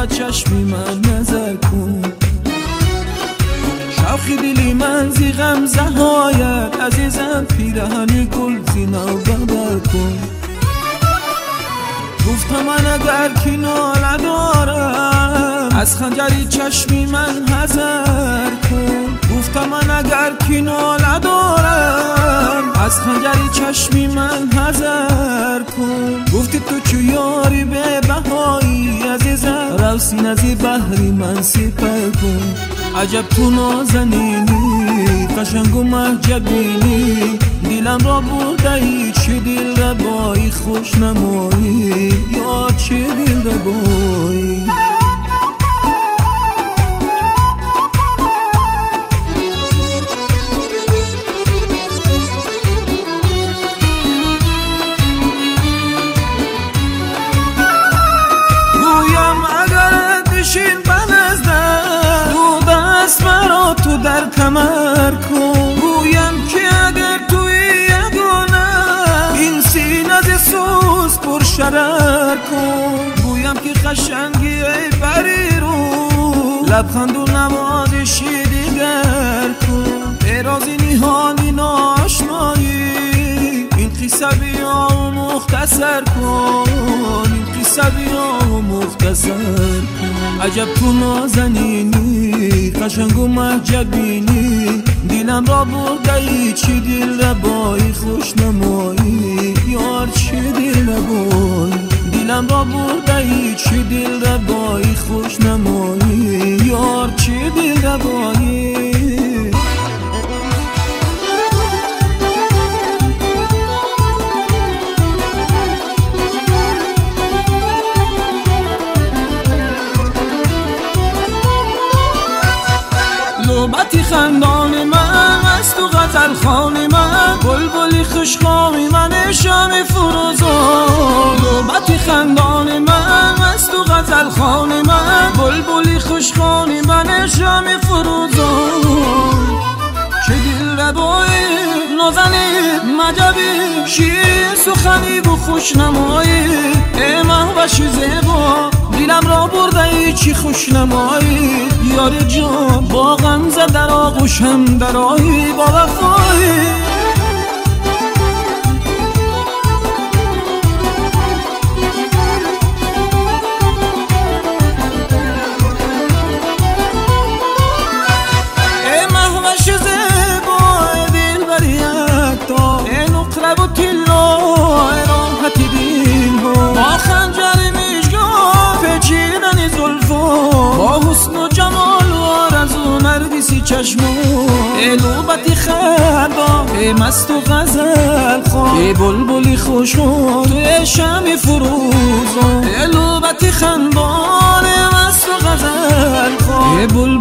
فقط چشمی من نظر کن. شوخی دلی من زی غمزه هایت عزیزم پیرهن گل زینا ببر کن. گفتم من اگر کنار ندارم از خنجری چشمی من حذر کن. گفتم من اگر کنار ندارم از خنجری چشمی من حذر کن. گفتی تو چو یاری به بهایی عزیزم روسین ازی بحری من سپر کن. عجب تو نازنینی قشنگ و محجبینی دلم را بردهی چه دل ربایی خوش نمایی یا چه دل ربایی. گویم اگر بشین بنزدم دو دست مرا تو در کمر کن. گویم که اگر توی یگانه این سینه ز سوز پر شرر کن. گویم که قشنگی ای پری رو لبخند و نوازشی دیگر کن. برازی نهانی ناشنایی این قصه بیا و مختصر کن. این قصه بیا و مختصر کن. عجب تو نازنینی قشنگ و محجبینی دلم را بردهی چی دل ربایی خوش نمایی یار چی دل ربایی. دلم را بردهی چی دل ربایی خوش نمایی یار چی دل ربایی. نوبتی خندان من از تو غزل خان من بلبلی خوشخامی من شام فروزان. نوبتی خندان من از تو غزل خان من بلبلی خوشخامی من شام فروزان. چه دل ربایی نازنی مجبی شیر سخنی و خوشنمایی ای مهوش زیبا دلم را برده چی خوشنمایی یار جان با غمزه در آغوشم درایی با وفایی. ای مهوش زیبا دل بریت تا ای نقره و تلا ای راحت دل ها با خنجر پیچیدن زلفا با حسن و جمال و آرزو نرگسی چشمو ای نوبتی خندا ای مست و غزل خواه ای بلبلی خوشو توی شم فروزا ای نوبتی خندان ای مست و غزل خواه ای